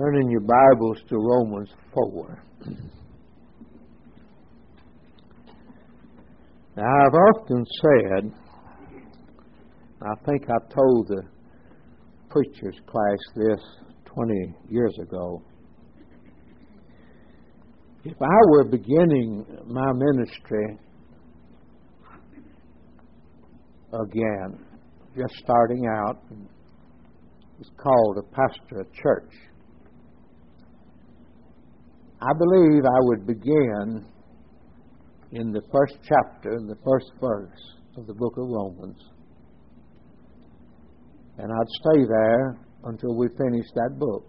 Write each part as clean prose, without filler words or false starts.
Turn in your Bibles to Romans 4. Now, I've often said, I think I told the preachers class this 20 years ago, if I were beginning my ministry again, just starting out, it's called a pastor of church, I believe I would begin in the first chapter, in the first verse of the book of Romans. And I'd stay there until we finish that book.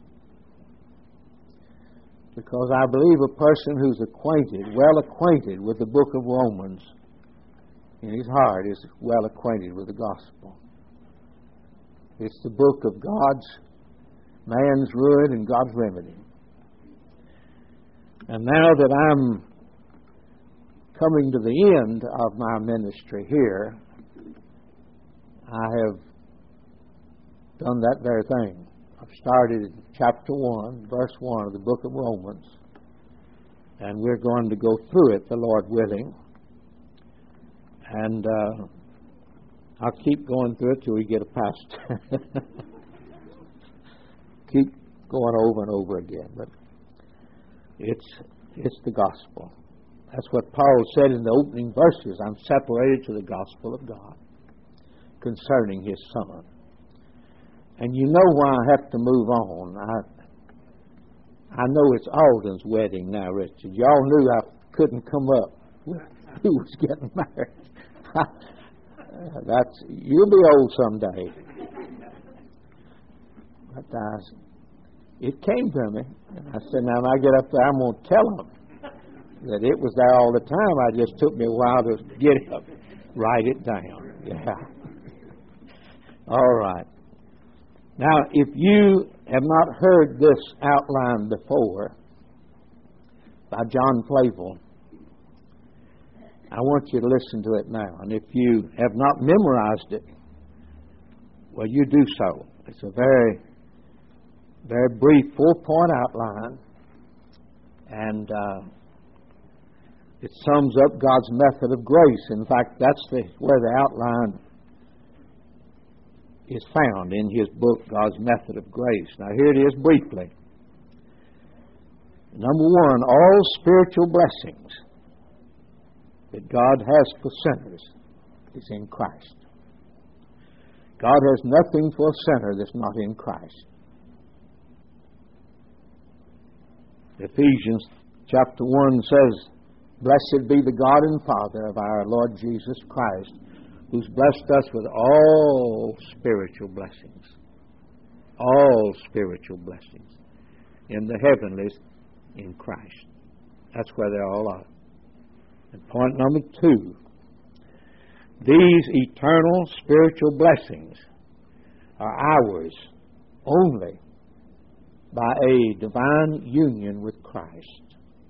Because I believe a person who's well acquainted with the book of Romans in his heart is well acquainted with the gospel. It's the book of man's ruin and God's remedy. And now that I'm coming to the end of my ministry here, I have done that very thing. I've started chapter 1, verse 1 of the book of Romans, and we're going to go through it, the Lord willing. And I'll keep going through it till we get past. Keep going over and over again. But it's the gospel. That's what Paul said in the opening verses. I'm separated to the gospel of God concerning His Son. And you know why I have to move on. I know it's Alden's wedding now, Richard. Y'all knew I couldn't come up with who was getting married. You'll be old someday. But it came to me, and I said, now when I get up there, I'm going to tell them that it was there all the time. It just took me a while to get it up, write it down. Yeah. All right. Now, if you have not heard this outline before by John Flavel, I want you to listen to it now. And if you have not memorized it, well, you do so. It's a very, very brief 4-point outline, and it sums up God's method of grace. In fact, that's where the outline is found in his book, God's Method of Grace. Now, here it is briefly. Number 1, all spiritual blessings that God has for sinners is in Christ. God has nothing for a sinner that's not in Christ. Ephesians chapter 1 says, "Blessed be the God and Father of our Lord Jesus Christ, who's blessed us with all spiritual blessings." All spiritual blessings in the heavenlies in Christ. That's where they all are. And point number 2, these eternal spiritual blessings are ours only by a divine union with Christ.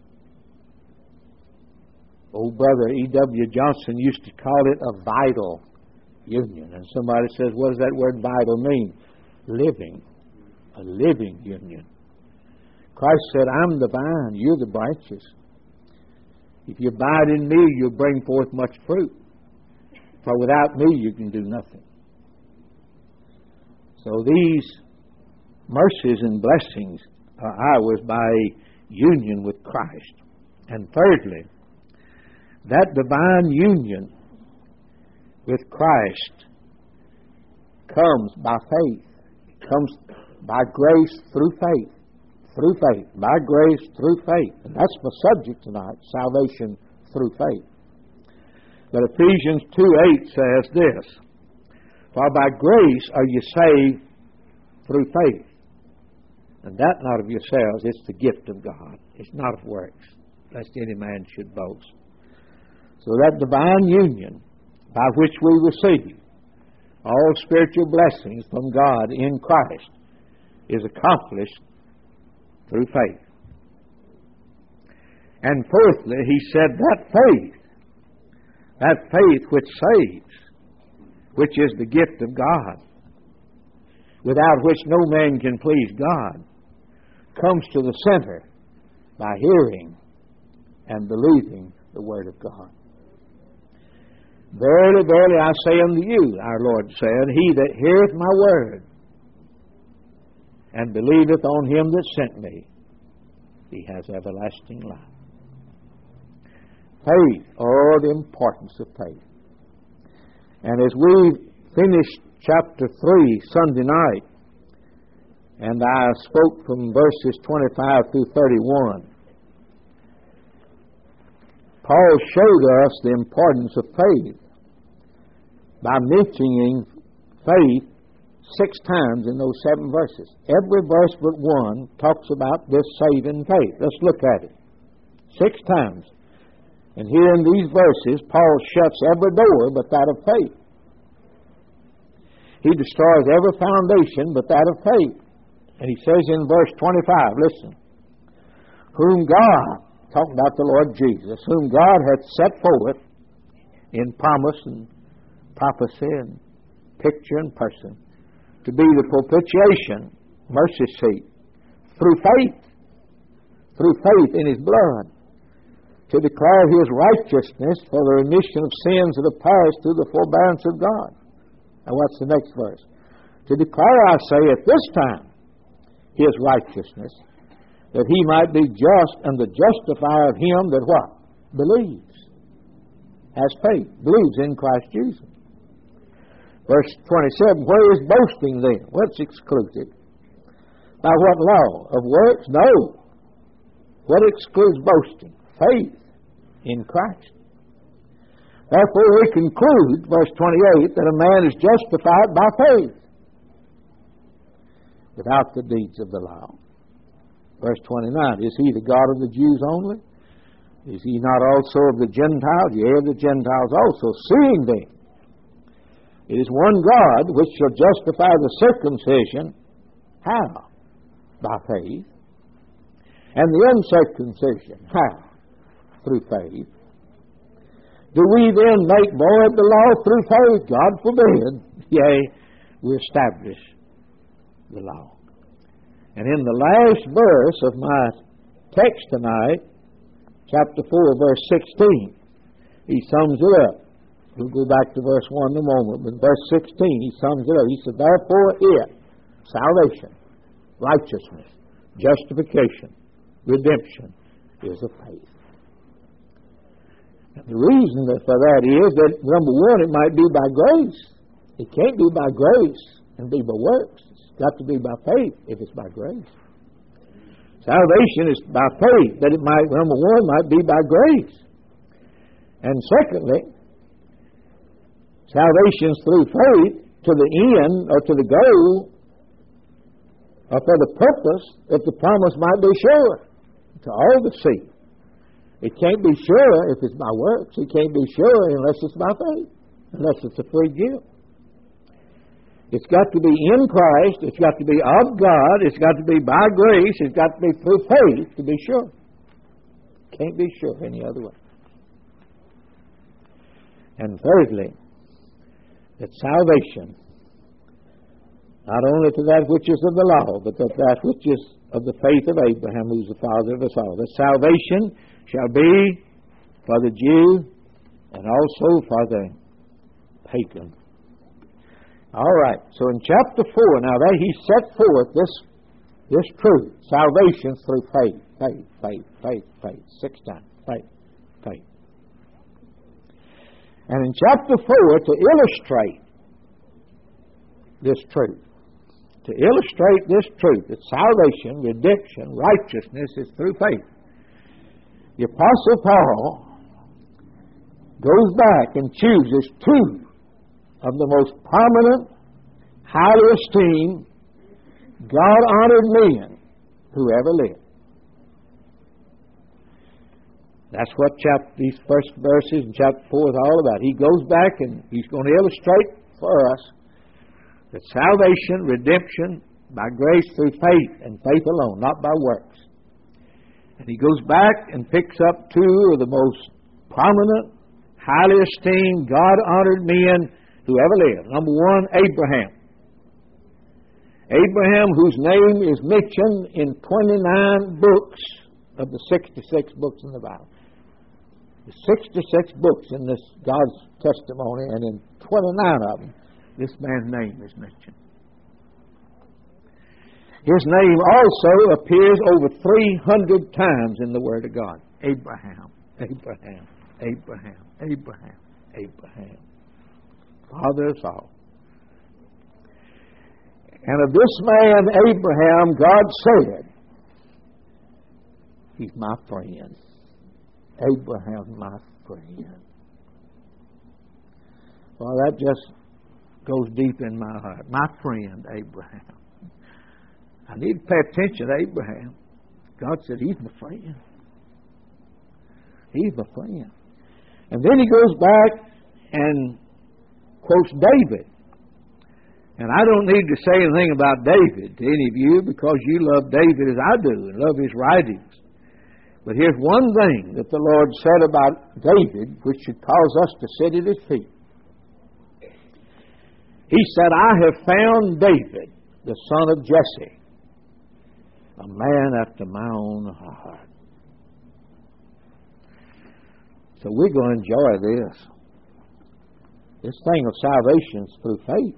Old brother E.W. Johnson used to call it a vital union. And somebody says, what does that word vital mean? Living. A living union. Christ said, I'm the vine, you're the branches. If you abide in me, you'll bring forth much fruit. For without me, you can do nothing. So these mercies and blessings are ours by union with Christ. And thirdly, that divine union with Christ comes by faith. It comes by grace through faith. Through faith. By grace through faith. And that's the subject tonight, salvation through faith. But Ephesians 2:8 says this, "For by grace are you saved through faith. And that not of yourselves, it's the gift of God. It's not of works, lest any man should boast." So that divine union by which we receive all spiritual blessings from God in Christ is accomplished through faith. And fourthly, he said that faith which saves, which is the gift of God, without which no man can please God, comes to the center by hearing and believing the Word of God. Verily, verily, I say unto you, our Lord said, he that heareth my word and believeth on him that sent me, he has everlasting life. Faith, oh, the importance of faith. And as we finished chapter 3 Sunday night, and I spoke from verses 25 through 31, Paul showed us the importance of faith by mentioning faith 6 times in those 7 verses. Every verse but one talks about this saving faith. Let's look at it. 6 times. And here in these verses, Paul shuts every door but that of faith. He destroys every foundation but that of faith. And he says in verse 25, listen, whom God, talking about the Lord Jesus, whom God hath set forth in promise and prophecy and picture and person, to be the propitiation, mercy seat, through faith in his blood, to declare his righteousness for the remission of sins that have passed through the forbearance of God. Now what's the next verse? To declare, I say, at this time, his righteousness, that he might be just and the justifier of him that what? Believes. Has faith. Believes in Christ Jesus. Verse 27, where is boasting then? Well, it's excluded. By what law? Of works? No. What excludes boasting? Faith in Christ. Therefore we conclude, verse 28, that a man is justified by faith without the deeds of the law. Verse 29, is he the God of the Jews only? Is he not also of the Gentiles? Yea, of the Gentiles also. Seeing then, it is one God which shall justify the circumcision. How? By faith. And the uncircumcision. How? Through faith. Do we then make void the law through faith? God forbid. Yea, we establish the law. And in the last verse of my text tonight, chapter 4, verse 16, he sums it up. We'll go back to verse 1 in a moment, but in verse 16 he sums it up. He said, therefore it, salvation, righteousness, justification, redemption, is of faith. And the reason for that is that, number one, it might be by grace. It can't be by grace and be by works. It's got to be by faith if it's by grace. Salvation is by faith, but it might, number one, might be by grace. And secondly, salvation is through faith to the end or to the goal or for the purpose that the promise might be sure to all the seed. It can't be sure if it's by works. It can't be sure unless it's by faith, unless it's a free gift. It's got to be in Christ. It's got to be of God. It's got to be by grace. It's got to be through faith to be sure. Can't be sure any other way. And thirdly, that salvation, not only to that which is of the law, but that which is of the faith of Abraham, who's the father of us all. That salvation shall be for the Jew and also for the pagan. All right, so in chapter 4, now that he set forth this truth, salvation through faith, 6 times, faith. And in chapter 4, to illustrate this truth, that salvation, redemption, righteousness is through faith, the Apostle Paul goes back and chooses 2 of the most prominent, highly esteemed, God-honored men who ever lived. That's what these first verses in chapter 4 is all about. He goes back and he's going to illustrate for us that salvation, redemption, by grace through faith and faith alone, not by works. And he goes back and picks up 2 of the most prominent, highly esteemed, God-honored men who ever lived. Number 1, Abraham. Abraham, whose name is mentioned in 29 books of the 66 books in the Bible. The 66 books in this God's testimony, and in 29 of them, this man's name is mentioned. His name also appears over 300 times in the Word of God. Abraham, Abraham, Abraham, Abraham, Abraham. Father of us all. And of this man, Abraham, God said, he's my friend. Abraham, my friend. Well, that just goes deep in my heart. My friend, Abraham. I need to pay attention to Abraham. God said, he's my friend. He's my friend. And then he goes back and quotes David. And I don't need to say anything about David to any of you because you love David as I do and love his writings. But here's one thing that the Lord said about David which should cause us to sit at his feet. He said, I have found David, the son of Jesse, a man after my own heart. So we're going to enjoy this. This thing of salvation is through faith.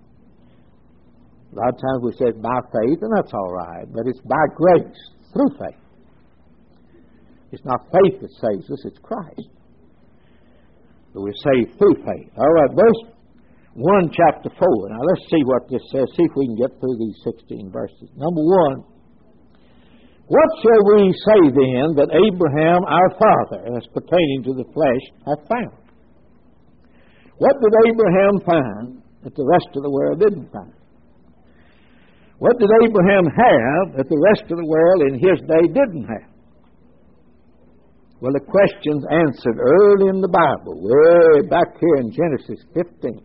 A lot of times we say by faith, and that's all right, but it's by grace, through faith. It's not faith that saves us, it's Christ. But we're saved through faith. All right, verse 1, chapter 4. Now let's see what this says. See if we can get through these 16 verses. Number 1, what shall we say then that Abraham our father, as pertaining to the flesh, hath found? What did Abraham find that the rest of the world didn't find? What did Abraham have that the rest of the world in his day didn't have? Well, the question's answered early in the Bible, way back here in Genesis 15.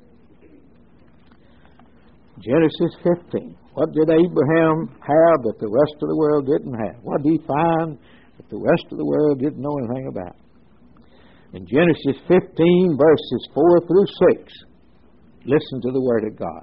Genesis 15. What did Abraham have that the rest of the world didn't have? What did he find that the rest of the world didn't know anything about? In Genesis 15, verses 4 through 6, listen to the Word of God.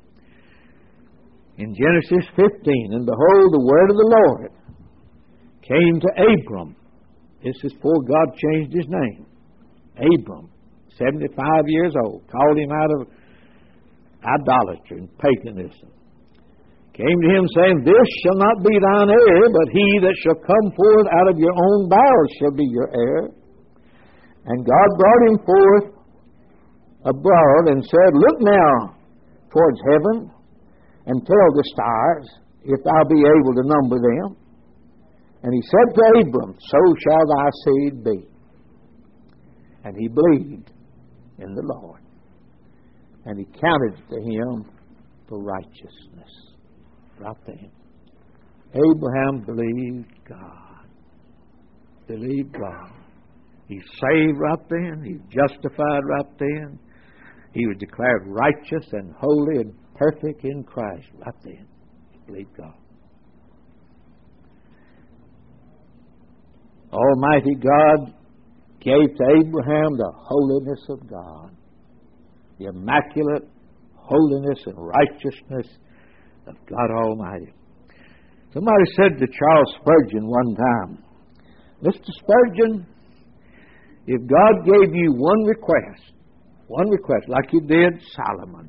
In Genesis 15, and behold, the word of the Lord came to Abram. This is before God changed his name. Abram, 75 years old, called him out of idolatry and paganism. Came to him saying, this shall not be thine heir, but he that shall come forth out of your own bowels shall be your heir. And God brought him forth abroad and said, look now towards heaven, and tell the stars, if thou be able to number them. And he said to Abram, so shall thy seed be. And he believed in the Lord. And he counted to him for righteousness. Right there. Abraham believed God. Believed God. He's saved right then. He's justified right then. He was declared righteous and holy and perfect in Christ right then. Believe God. Almighty God gave to Abraham the holiness of God, the immaculate holiness and righteousness of God Almighty. Somebody said to Charles Spurgeon one time, Mr. Spurgeon, if God gave you one request, like he did Solomon,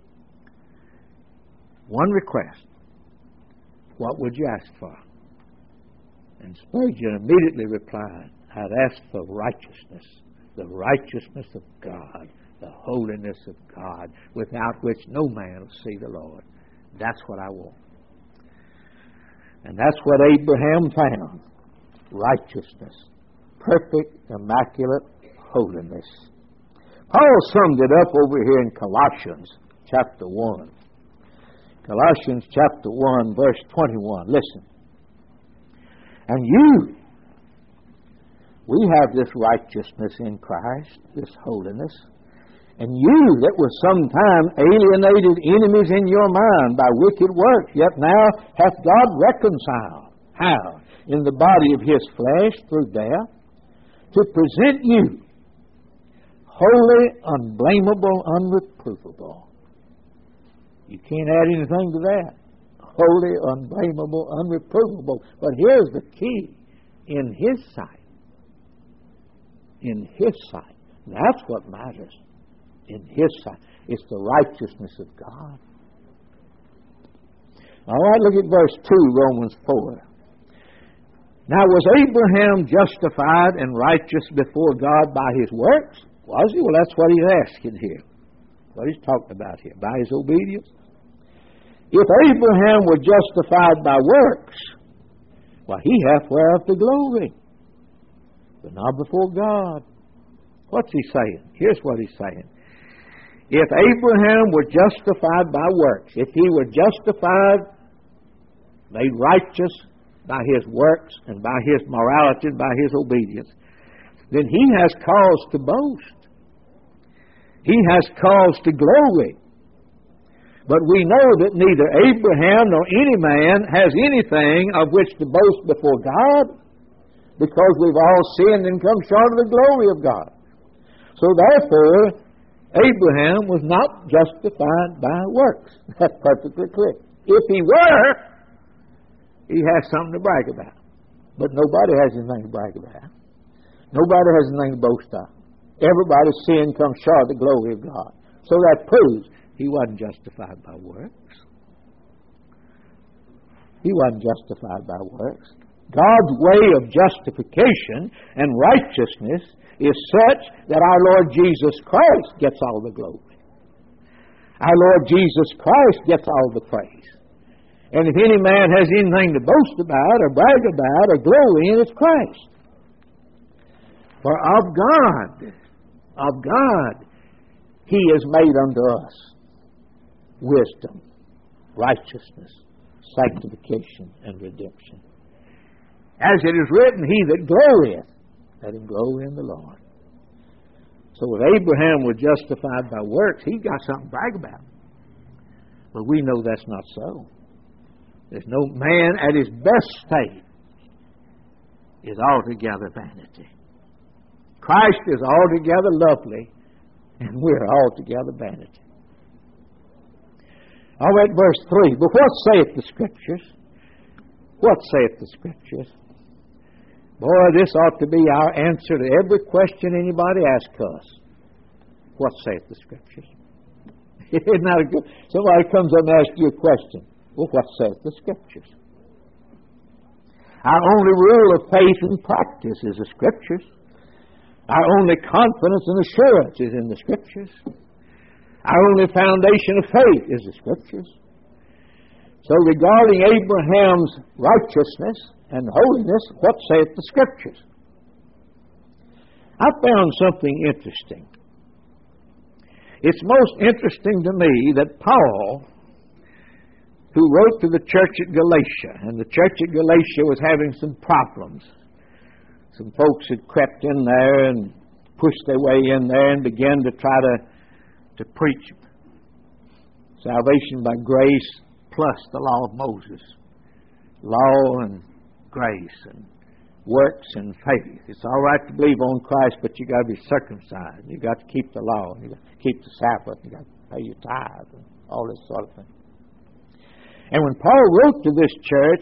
one request, what would you ask for? And Spurgeon immediately replied, I'd ask for righteousness, the righteousness of God, the holiness of God, without which no man will see the Lord. That's what I want. And that's what Abraham found. Righteousness. Perfect, immaculate holiness. Paul summed it up over here in Colossians chapter 1. Colossians chapter 1, verse 21. Listen. And you, we have this righteousness in Christ, this holiness. And you that were sometime alienated enemies in your mind by wicked works, yet now hath God reconciled. How? In the body of his flesh through death, to present you holy, unblameable, unreprovable. You can't add anything to that. holy, unblameable, unreprovable. But here's the key. In His sight. In His sight. That's what matters. In His sight. It's the righteousness of God. All right, look at verse 2, Romans 4. Now, was Abraham justified and righteous before God by his works? Was he? Well, that's what he's asking here. What he's talking about here. By his obedience. If Abraham were justified by works, well, he hath whereof the glory, but not before God. What's he saying? Here's what he's saying. If Abraham were justified by works, if he were justified, made righteous by his works and by his morality and by his obedience, then he has cause to boast. He has cause to glory. But we know that neither Abraham nor any man has anything of which to boast before God, because we've all sinned and come short of the glory of God. So therefore, Abraham was not justified by works. That's perfectly clear. If he were, he has something to brag about. But nobody has anything to brag about. Nobody has anything to boast of. Everybody's sin comes short of the glory of God. So that proves he wasn't justified by works. He wasn't justified by works. God's way of justification and righteousness is such that our Lord Jesus Christ gets all the glory. Our Lord Jesus Christ gets all the praise. And if any man has anything to boast about or brag about or glory in, it's Christ. For of God, He is made unto us wisdom, righteousness, sanctification, and redemption. As it is written, he that glorieth, let him glory in the Lord. So if Abraham was justified by works, he got something to brag about. But we know that's not so. There's no man at his best state is altogether vanity. Christ is altogether lovely, and we're altogether vanity. All right, verse 3. But what saith the Scriptures? What saith the Scriptures? Boy, this ought to be our answer to every question anybody asks us. What saith the Scriptures? Isn't that a good? Somebody comes up and asks you a question. Well, what saith the Scriptures? Our only rule of faith and practice is the Scriptures. Our only confidence and assurance is in the Scriptures. Our only foundation of faith is the Scriptures. So regarding Abraham's righteousness and holiness, what saith the Scriptures? I found something interesting. It's most interesting to me that Paul, who wrote to the church at Galatia, and the church at Galatia was having some problems. Some folks had crept in there and pushed their way in there and began to try to preach salvation by grace plus the law of Moses. Law and grace and works and faith. It's all right to believe on Christ, but you got to be circumcised. You got to keep the law. You got to keep the Sabbath. You got to pay your tithe and all this sort of thing. And when Paul wrote to this church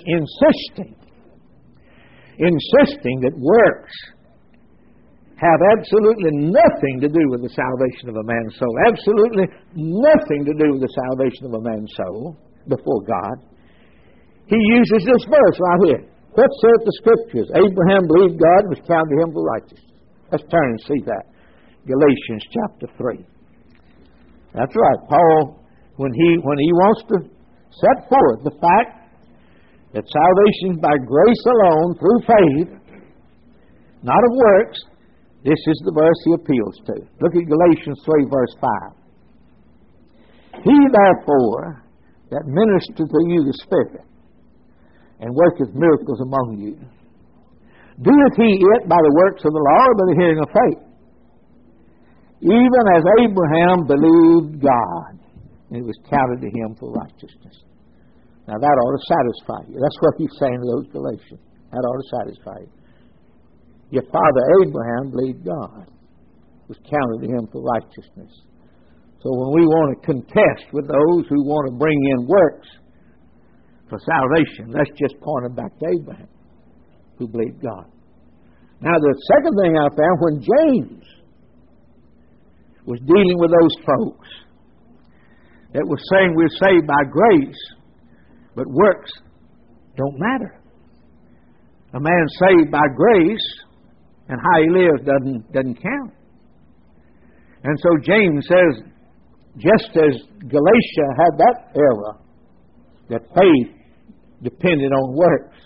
insisting that works have absolutely nothing to do with the salvation of a man's soul, absolutely nothing to do with the salvation of a man's soul before God, he uses this verse right here. What saith the Scriptures? Abraham believed God and was counted to him for righteousness. Let's turn and see that. Galatians chapter 3. That's right. Paul, when he wants to set forth the fact that salvation is by grace alone, through faith, not of works, this is the verse he appeals to. Look at Galatians 3, verse 5. He therefore that ministereth to you the Spirit, and worketh miracles among you, doeth he it by the works of the law or by the hearing of faith? Even as Abraham believed God, and it was counted to him for righteousness. Now that ought to satisfy you. That's what he's saying to those Galatians. That ought to satisfy you. Your father Abraham believed God. It was counted to him for righteousness. So when we want to contest with those who want to bring in works, for salvation. Let's just point them back to Abraham, who believed God. Now, the second thing I found, when James was dealing with those folks that were saying we're saved by grace, but works don't matter. A man saved by grace, and how he lives doesn't count. And so James says, just as Galatia had that error, that faith depended on works,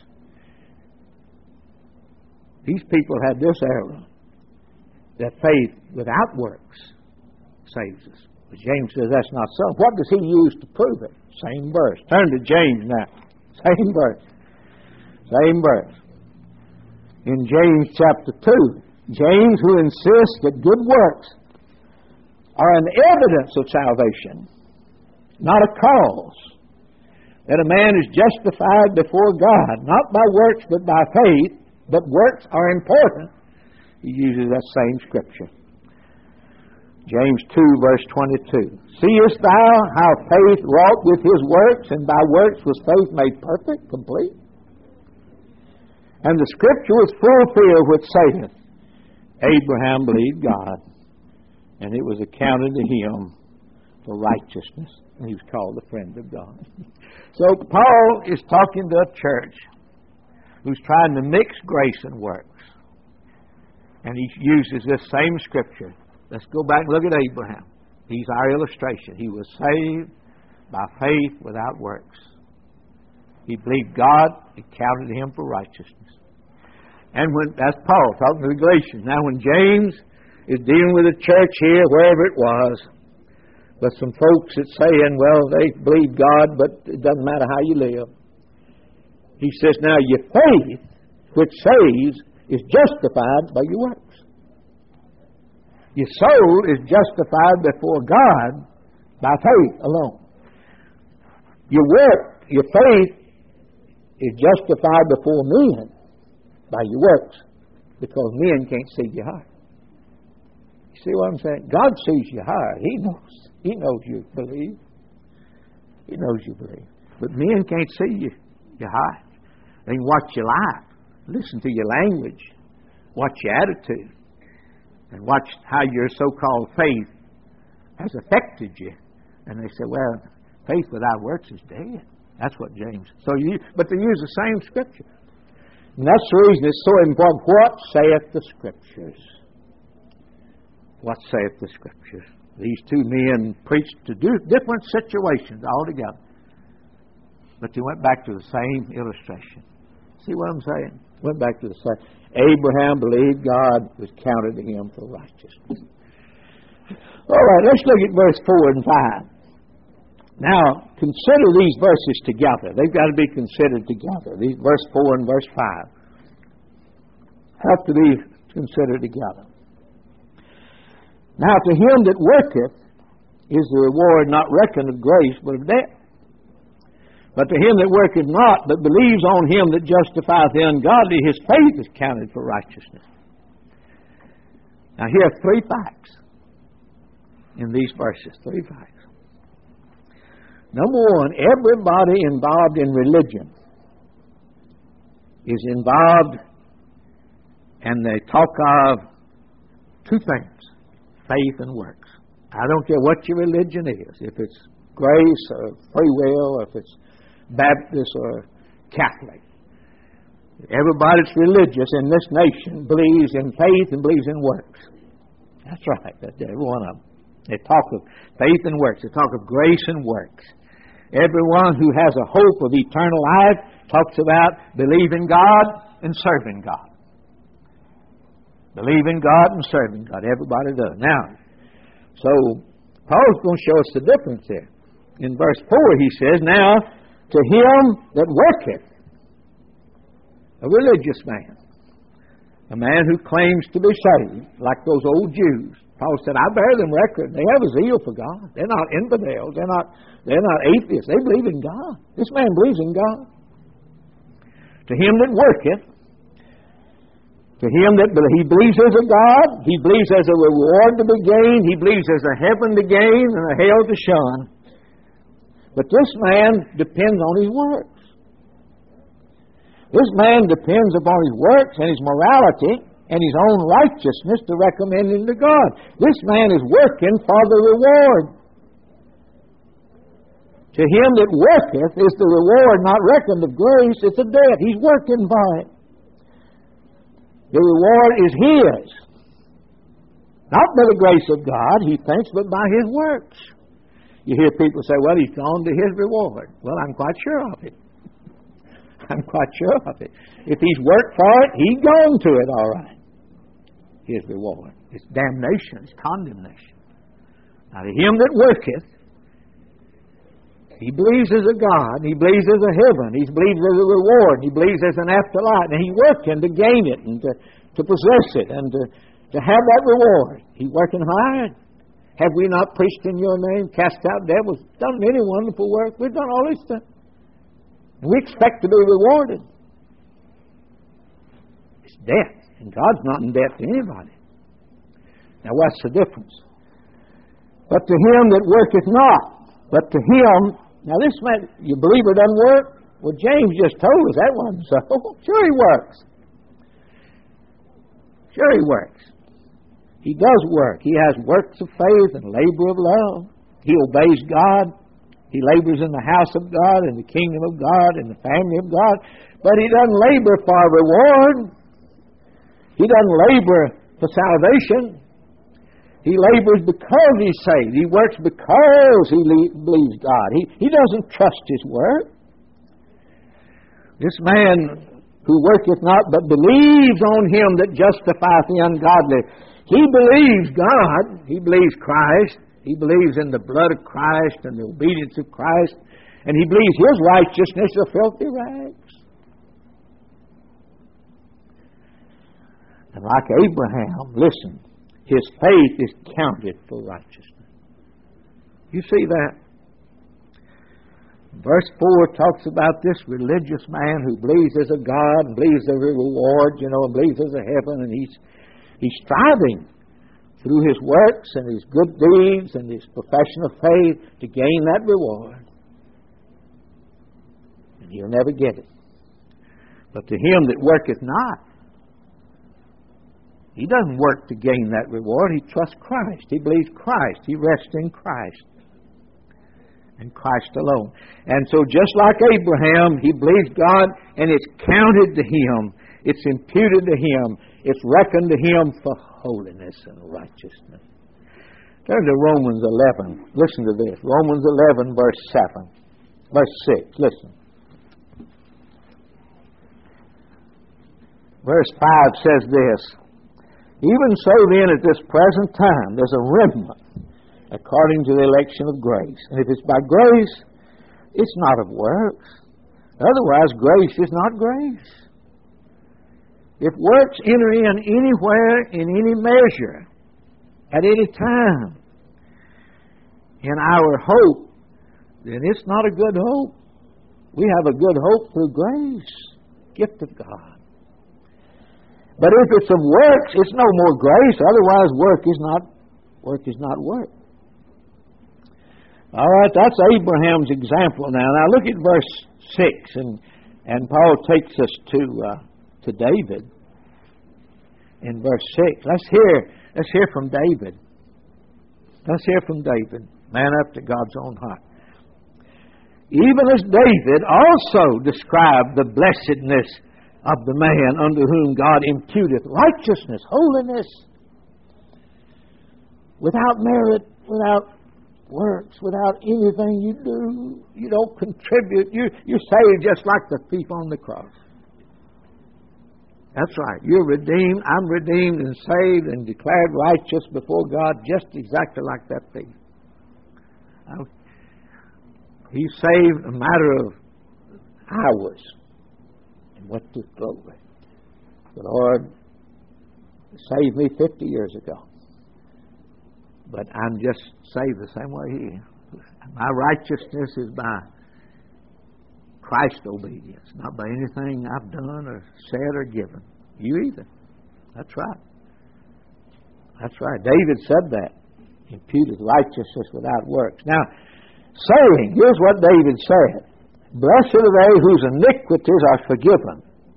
these people had this error, that faith without works saves us. But James says that's not so. What does he use to prove it? Same verse. Turn to James now. Same verse. Same verse. In James chapter 2, James, who insists that good works are an evidence of salvation, not a cause, that a man is justified before God, not by works but by faith, but works are important. He uses that same scripture. James 2, verse 22. Seest thou how faith wrought with his works, and by works was faith made perfect, complete? And the scripture was fulfilled which saith, Abraham believed God, and it was accounted to him for righteousness. And he was called the friend of God. So Paul is talking to a church who's trying to mix grace and works. And he uses this same scripture. Let's go back and look at Abraham. He's our illustration. He was saved by faith without works. He believed God, it counted him for righteousness. And that's Paul talking to the Galatians. Now when James is dealing with a church here, wherever it was, but some folks that's saying, well, they believe God, but it doesn't matter how you live. He says, now your faith, which saves, is justified by your works. Your soul is justified before God by faith alone. Your work, your faith, is justified before men by your works, because men can't see your heart. You see what I'm saying? God sees your heart. He knows. He knows you believe. He knows you believe. But men can't see your heart. They can watch your life, listen to your language, watch your attitude, and watch how your so-called faith has affected you. And they say, well, faith without works is dead. That's what James. But they use the same scripture. And that's the reason it's so important. What saith the Scriptures? What saith the Scriptures? These two men preached to different situations altogether. But they went back to the same illustration. See what I'm saying? Went back to the same. Abraham believed God, was counted to him for righteousness. All right, let's look at verse 4 and 5. Now, consider these verses together. They've got to be considered together. These verse 4 and verse 5 have to be considered together. Now, to him that worketh is the reward not reckoned of grace, but of debt. But to him that worketh not, but believes on him that justifieth the ungodly, his faith is counted for righteousness. Now, here are three facts in these verses. Three facts. Number one, everybody involved in religion is involved, and they talk of two things, faith and works. I don't care what your religion is, if it's grace or free will, or if it's Baptist or Catholic. Everybody that's religious in this nation believes in faith and believes in works. That's right, that's every one of them. They talk of faith and works. They talk of grace and works. Everyone who has a hope of eternal life talks about believing God and serving God. Believing God and serving God. Everybody does. Now, so Paul's going to show us the difference here. In verse 4 he says, now to him that worketh, a religious man, a man who claims to be saved, like those old Jews. Paul said, I bear them record. They have a zeal for God. They're not infidels. They're not atheists. They believe in God. This man believes in God. To him that worketh, to him that he believes there's a God, he believes there's a reward to be gained, he believes there's a heaven to gain and a hell to shun. But this man depends on his works. This man depends upon his works and his morality and his own righteousness to recommend him to God. This man is working for the reward. To him that worketh is the reward not reckoned of grace, it's a debt. He's working for it. The reward is his. Not by the grace of God, he thinks, but by his works. You hear people say, well, he's gone to his reward. Well, I'm quite sure of it. I'm quite sure of it. If he's worked for it, he's gone to it, all right. His reward. It's damnation. It's condemnation. Now, to him that worketh, he believes there's a God. He believes there's a heaven. He believes there's a reward. He believes there's an afterlife. And he's working to gain it and to possess it and to have that reward. He's working hard. Have we not preached in your name, cast out devils, done many wonderful works? We've done all this stuff. And we expect to be rewarded. It's debt. And God's not in debt to anybody. Now what's the difference? But to him that worketh not, but to him, now this man, you believer doesn't work? Well, James just told us that wasn't so. Sure he works. Sure he works. He does work. He has works of faith and labor of love. He obeys God. He labors in the house of God, in the kingdom of God, in the family of God. But he doesn't labor for a reward. He doesn't labor for salvation. He labors because he's saved. He works because he believes God. He doesn't trust his work. This man who worketh not, but believes on him that justifieth the ungodly. He believes God. He believes Christ. He believes in the blood of Christ and the obedience of Christ. And he believes his righteousness is filthy rags. And like Abraham, listen, his faith is counted for righteousness. You see that? Verse 4 talks about this religious man who believes there's a God and believes there's a reward, and believes there's a heaven, and he's striving through his works and his good deeds and his profession of faith to gain that reward. And he'll never get it. But to him that worketh not, he doesn't work to gain that reward. He trusts Christ. He believes Christ. He rests in Christ. And Christ alone. And so just like Abraham, he believes God, and it's counted to him. It's imputed to him. It's reckoned to him for holiness and righteousness. Turn to Romans 11. Listen to this. Romans 11, verse 7. Verse 6. Listen. Verse 5 says this. Even so then at this present time there's a remnant according to the election of grace. And if it's by grace, it's not of works. Otherwise, grace is not grace. If works enter in anywhere, in any measure, at any time, in our hope, then it's not a good hope. We have a good hope through grace, gift of God. But if it's of works, it's no more grace. Otherwise, work is not work. All right, that's Abraham's example now. Now look at verse 6, and Paul takes us to David in verse 6. Let's hear from David. Let's hear from David, man after God's own heart. Even as David also described the blessedness of the man unto whom God imputeth righteousness, holiness, without merit, without works, without anything you do. You don't contribute. You're saved just like the thief on the cross. That's right. You're redeemed. I'm redeemed and saved and declared righteous before God just exactly like that thief. He's saved a matter of hours and went to glory. The Lord saved me 50 years ago. But I'm just saved the same way He is. My righteousness is by Christ's obedience, not by anything I've done or said or given. You either. That's right. That's right. David said that. Imputed righteousness without works. Now, saying, here's what David said. Blessed are they whose iniquities are forgiven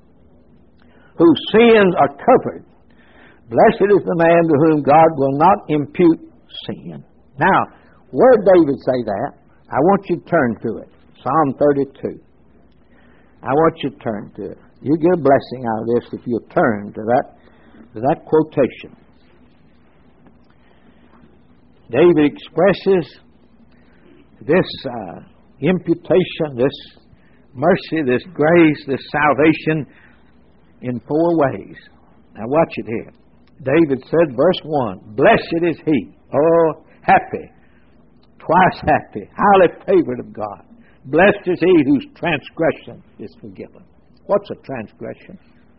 whose sins are covered. Blessed is the man to whom God will not impute sin. Now, where did David say that? I want you to turn to it. Psalm 32. I want you to turn to it. You get a blessing out of this if you'll turn to that quotation. David expresses this imputation, this mercy, this grace, this salvation in four ways. Now watch it here. David said, verse 1, blessed is he, oh, happy, twice happy, highly favored of God. Blessed is he whose transgression is forgiven. What's a transgression?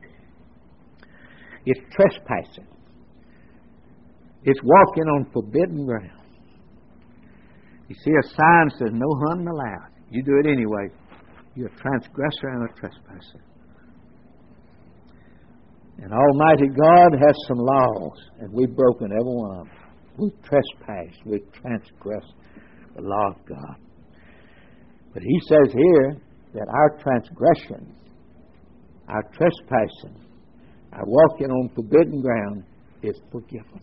It's trespassing. It's walking on forbidden ground. You see a sign that says no hunting allowed. You do it anyway. You're a transgressor and a trespasser. And Almighty God has some laws, and we've broken every one of them. We've trespassed. We've transgressed the law of God. But he says here that our transgression, our trespassing, our walking on forbidden ground is forgiven.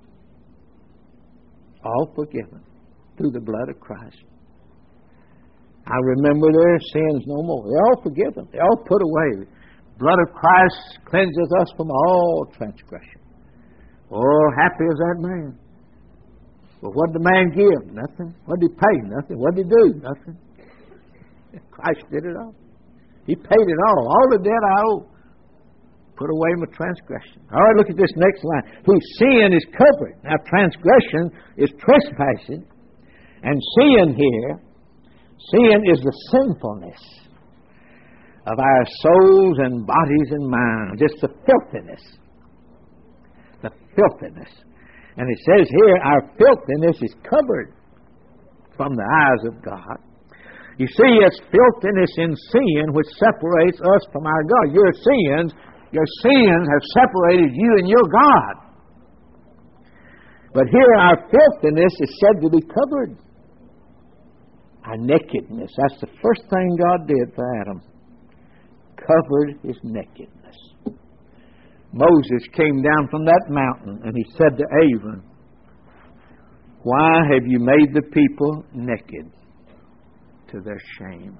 All forgiven through the blood of Christ. I remember their sins no more. They're all forgiven. They're all put away. The blood of Christ cleanses us from all transgression. Oh, happy is that man. Well, what did the man give? Nothing. What did he pay? Nothing. What did he do? Nothing. Christ did it all. He paid it all. All the debt I owe. Put away my transgression. All right, look at this next line. Whose sin is covered. Now, transgression is trespassing. And sin here, sin is the sinfulness of our souls and bodies and minds. It's the filthiness. The filthiness. And it says here, our filthiness is covered from the eyes of God. You see, it's filthiness in sin which separates us from our God. Your sins have separated you and your God. But here our filthiness is said to be covered. Our nakedness. That's the first thing God did for Adam. Covered his nakedness. Moses came down from that mountain and he said to Aaron, why have you made the people naked to their shame?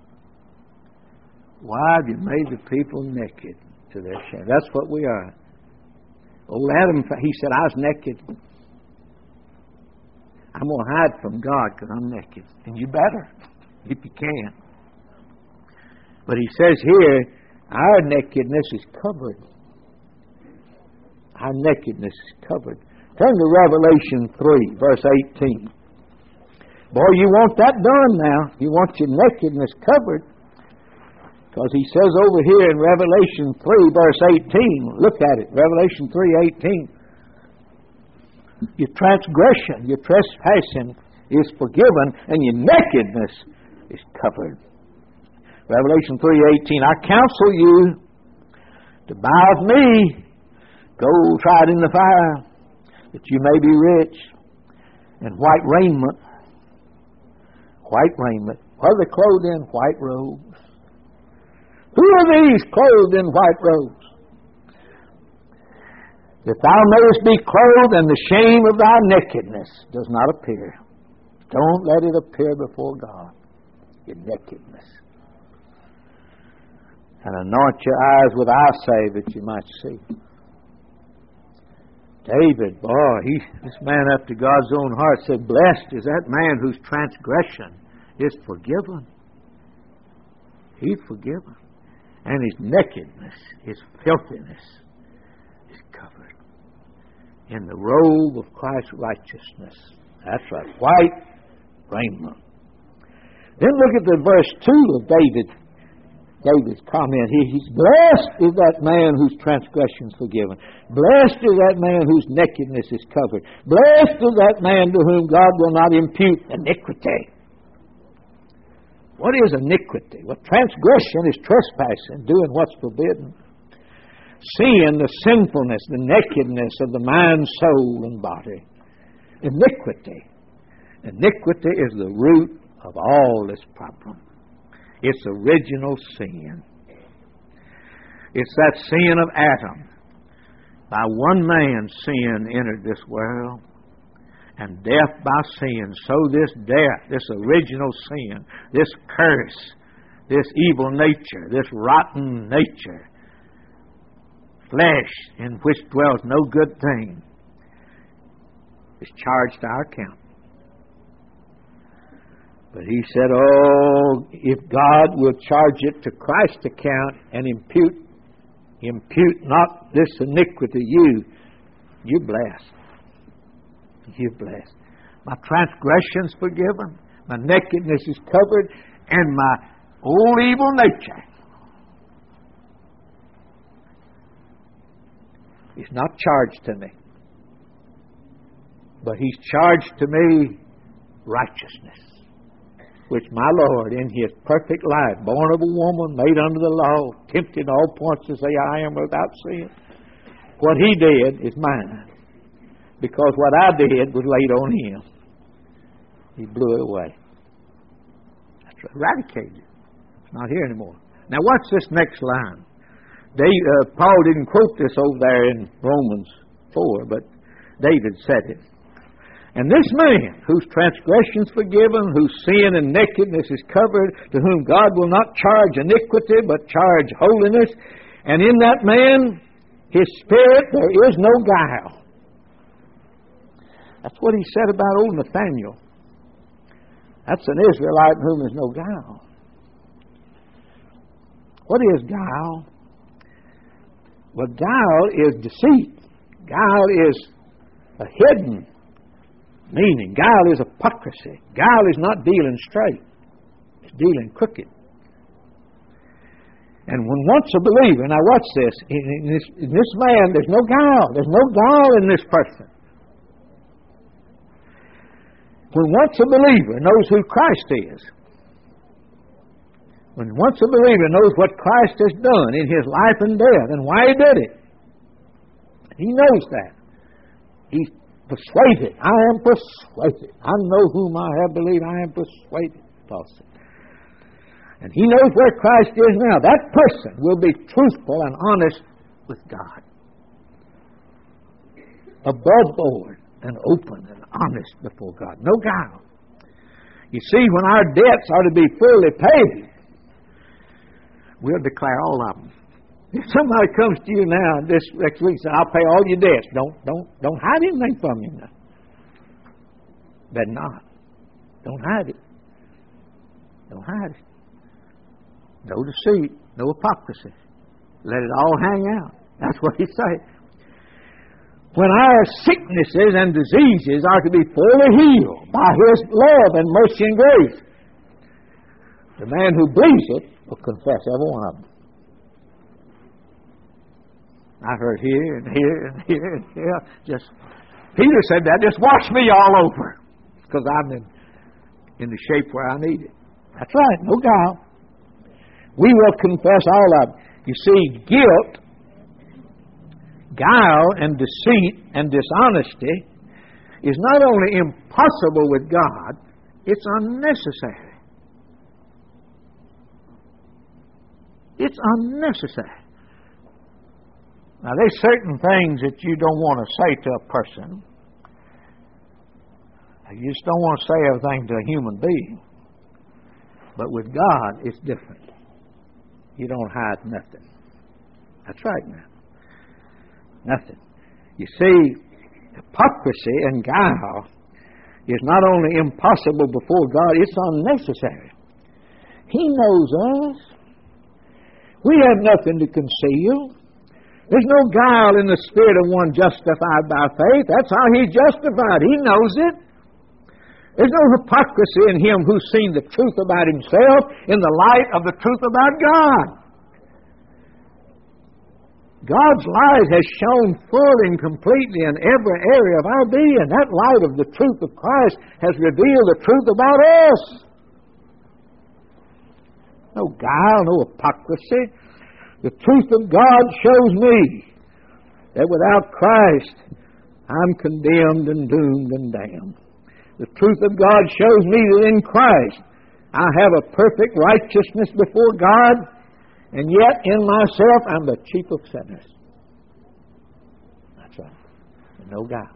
Why have you made the people naked to their shame? That's what we are. Old Adam, he said, I was naked. I'm going to hide from God because I'm naked. And you better, if you can. But he says here, our nakedness is covered. Our nakedness is covered. Turn to Revelation 3, verse 18. Boy, you want that done now. You want your nakedness covered. Because he says over here in Revelation 3, verse 18, look at it, Revelation 3:18. Your transgression, your trespassing is forgiven, and your nakedness is covered. Revelation 3:18, I counsel you to buy of me gold tried in the fire, that you may be rich, and white raiment. White raiment. What are they clothed in? White robes. Who are these clothed in white robes? That thou mayest be clothed, and the shame of thy nakedness does not appear. Don't let it appear before God, your nakedness. And anoint your eyes with eye salve that you might see. David, boy, this man after God's own heart said, blessed is that man whose transgression is forgiven. He's forgiven. And his nakedness, his filthiness is covered in the robe of Christ's righteousness. That's right, white raiment. Then look at the verse 2 of David's comment. He's blessed is that man whose transgression is forgiven. Blessed is that man whose nakedness is covered. Blessed is that man to whom God will not impute iniquity. What is iniquity? Well, transgression is trespassing, doing what's forbidden. Sin, the sinfulness, the nakedness of the mind, soul, and body. Iniquity. Iniquity is the root of all this problem. It's original sin. It's that sin of Adam. By one man sin entered this world, and death by sin. So this death, this original sin, this curse, this evil nature, this rotten nature, flesh in which dwells no good thing, is charged to our account. But he said, oh, if God will charge it to Christ's account and impute not this iniquity to you're blessed. You're blessed. My transgressions forgiven, my nakedness is covered, and my old evil nature is not charged to me. But He's charged to me righteousness, which my Lord, in His perfect life, born of a woman, made under the law, tempted in all points to say, I am without sin. What He did is mine, because what I did was laid on Him. He blew it away. That's eradicated. It's not here anymore. Now watch this next line. Paul didn't quote this over there in Romans 4, but David said it. And this man, whose transgressions forgiven, whose sin and nakedness is covered, to whom God will not charge iniquity, but charge holiness, and in that man, his spirit, there is no guile. That's what he said about old Nathaniel. That's an Israelite in whom there's no guile. What is guile? Well, guile is deceit. Guile is a hidden meaning. Guile is hypocrisy. Guile is not dealing straight. It's dealing crooked. And when once a believer, now watch this, in this man, there's no guile. There's no guile in this person. When once a believer knows who Christ is, when once a believer knows what Christ has done in His life and death and why He did it, he knows that. He's persuaded. I am persuaded. I know whom I have believed. I am persuaded. Paul said. And he knows where Christ is now. That person will be truthful and honest with God. Above board and open and honest before God. No guile. You see, when our debts are to be fully paid, we'll declare all of them. If somebody comes to you now this next week and says, I'll pay all your debts, don't hide anything from you now. Better not. Don't hide it. Don't hide it. No deceit, no hypocrisy. Let it all hang out. That's what He said. When our sicknesses and diseases are to be fully healed by His love and mercy and grace, the man who believes it will confess every one of them. I heard here and here and here and here. Just Peter said that. Just wash me all over, because I'm in the shape where I need it. That's right. No guile. We will confess all of them. You see, guilt, guile, and deceit and dishonesty is not only impossible with God, it's unnecessary. It's unnecessary. Now, there's certain things that you don't want to say to a person. You just don't want to say everything to a human being. But with God, it's different. You don't hide nothing. That's right now. Nothing. You see, hypocrisy and guile is not only impossible before God, it's unnecessary. He knows us. We have nothing to conceal. There's no guile in the spirit of one justified by faith. That's how he's justified. He knows it. There's no hypocrisy in him who's seen the truth about himself in the light of the truth about God. God's light has shone full and completely in every area of our being. That light of the truth of Christ has revealed the truth about us. No guile, no hypocrisy. The truth of God shows me that without Christ, I'm condemned and doomed and damned. The truth of God shows me that in Christ, I have a perfect righteousness before God, And yet in myself I'm the chief of sinners. That's right. No doubt.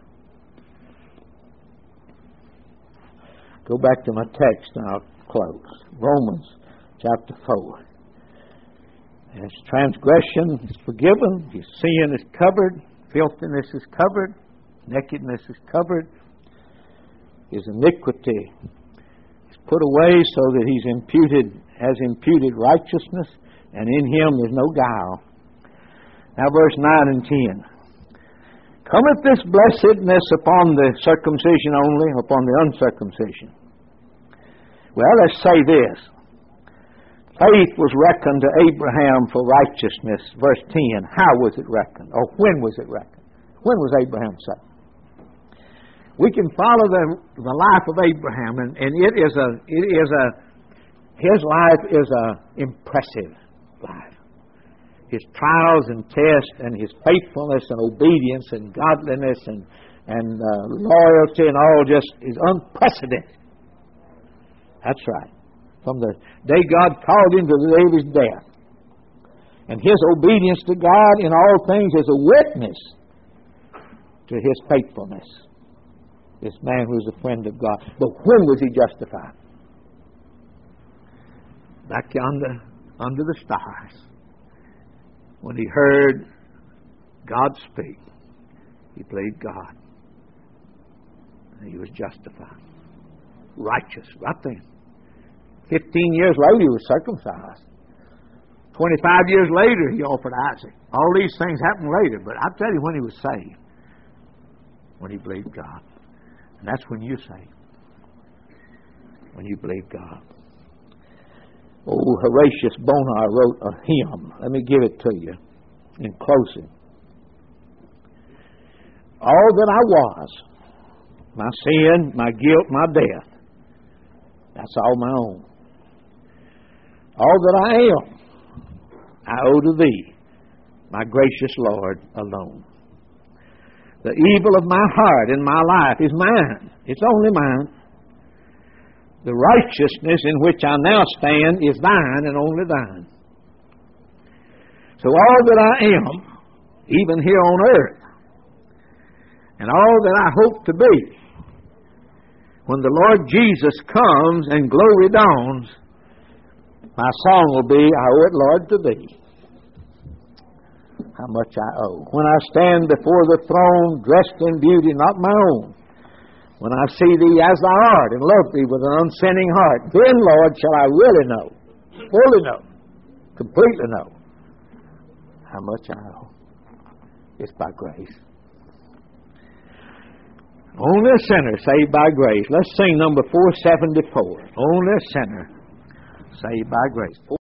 Go back to my text and I'll close. Romans chapter 4. His transgression is forgiven. His sin is covered. Filthiness is covered. Nakedness is covered. His iniquity is put away so that has imputed righteousness, and in him there's no guile. Now verse 9 and 10. Cometh this blessedness upon the circumcision only, upon the uncircumcision? Well, let's say this. Faith was reckoned to Abraham for righteousness. Verse 10. How was it reckoned? Or when was it reckoned? When was Abraham saved? We can follow the life of Abraham, and his life is a impressive life. His trials and tests and his faithfulness and obedience and godliness and loyalty and all just is unprecedented. That's right. From the day God called him to the day of his death. And his obedience to God in all things is a witness to his faithfulness. This man was a friend of God. But when was he justified? Back yonder under the stars. When he heard God speak, he believed God. And he was justified. Righteous, right then. 15 years later, he was circumcised. 25 years later, he offered Isaac. All these things happened later, but I'll tell you when he was saved. When he believed God. And that's when you're saved. When you believe God. Oh, Horatius Bonar wrote a hymn. Let me give it to you in closing. All that I was, my sin, my guilt, my death, that's all my own. All that I am, I owe to Thee, my gracious Lord, alone. The evil of my heart and my life is mine. It's only mine. The righteousness in which I now stand is Thine and only Thine. So all that I am, even here on earth, and all that I hope to be, when the Lord Jesus comes and glory dawns, my song will be, I owe it, Lord, to Thee. How much I owe. When I stand before the throne, dressed in beauty not my own, when I see Thee as Thou art and love Thee with an unsinning heart, then, Lord, shall I really know, fully know, completely know how much I owe. It's by grace. Only a sinner saved by grace. Let's sing number 474. Only a sinner saved by grace.